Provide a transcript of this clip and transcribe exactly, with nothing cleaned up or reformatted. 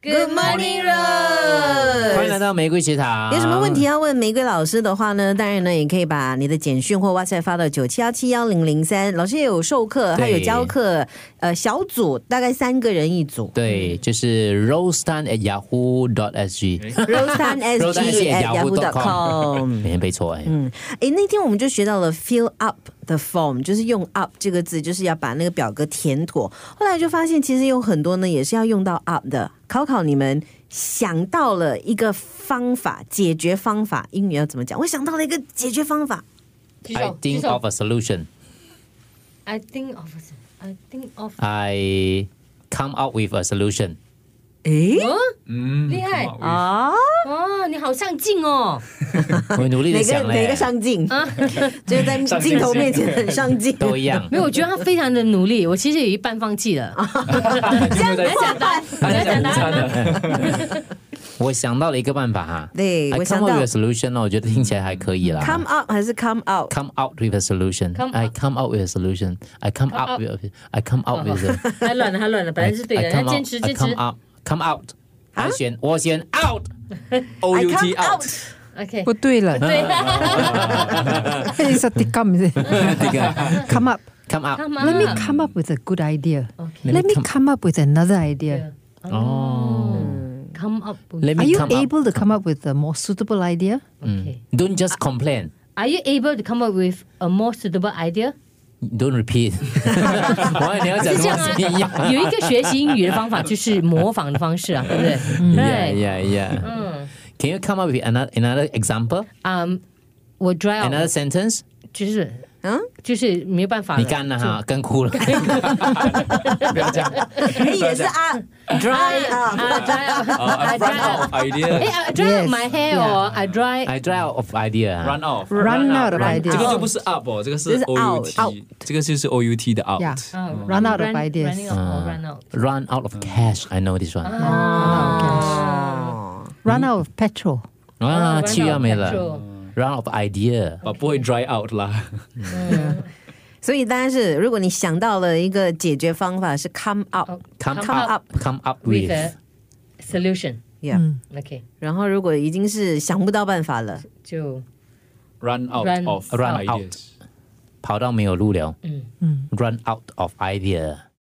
Good morning, Rose。 欢迎来到玫瑰学堂。 有什么问题要问玫瑰老师的话呢？当然呢，也可以把你的简讯或 WhatsApp 发到九七幺七幺零零三。老师也有授课，还有教课，呃，小组大概三个人一组。 对，就是 rosetan at yahoo dot s g rosetan s g at yahoo dot com。 每天背错哎。 嗯，哎，那天我们就学到了 fill up the form， 就是用 up 这个字，就是要把那个表格填妥。后来就发现，其实有很多呢，也是要用到 up 的。考考你们想到了一个方法，解决方法，英语要怎么讲？我想到了一个解决方法。 I think of a solution. I think of I think of I come up with a solution. 诶， 嗯，厉害啊！ 哦，你好上进哦！ 我努力的想嘞， 哪个上进？就是在镜头面前很上进， 都一样。 没有，我觉得他非常的努力。我其实有一半放弃了。 这样来讲答， 来讲答案。 我想到了一个办法哈， 对， I 我想 come 到 up with a solution 我觉得听起来还可以啦。 come up 还是 come out？ Come out with a solution. Come I up. come out with a solution. I come Come up up. with. I come out with. a- 太乱了，太乱了，本来是对 I 的， come 他 out- 坚持 I 坚持 come。out. Come out. 还选我选 out. O I U come T out。 out。 OK， 不对了， 对 ，It's a tikam, is it? 这个 Come up. come out. ，Come Let me on come up with a good idea. Okay. Let me come up with another idea. 哦 Come up with- Let Are me you come up. able to come up with a more suitable idea? Okay. Don't just complain. Are you able to come up with a more suitable idea？ Don't repeat. 我你要讲什是这样么是一样啊，有一个学习英语的方法就是模仿的方式啊，对不对？ Yeah, 对， yeah, yeah. 嗯 Can you come up with another another example? 嗯，我 dry Another out， sentence? 就是嗯， 就是没有办法了。 你干了哈，干哭了。 不要这样。 也是啊 dry out。 啊 dry out， 哦 I I dry run out out。 of 哎 idea。 ，I dry out Yes, my hair yeah. or I dry I dry out of idea. 啊 Run off。 Run out of run ideas. 这个就不是 up 哦，这个是这是 O U out，out T，这个就是 O U T 的 out。 Yeah. 嗯 Run out of run- ideas. running out or run out。 Run out of cash. I know this one. 哦 Run out of petrol. 啊， run 气要 out 没了 petrol。 Run out of idea. 啊，不会 dry out 啦。 所以当然是，如果你想到了一个解决方法是 come up， Come Come up. up Come up with with. a solution。 yeah， OK， 然后如果已经是想不到办法了， 就 Run out Run- of Run out. ideas。 跑到没有路了。 嗯。 Run out of idea.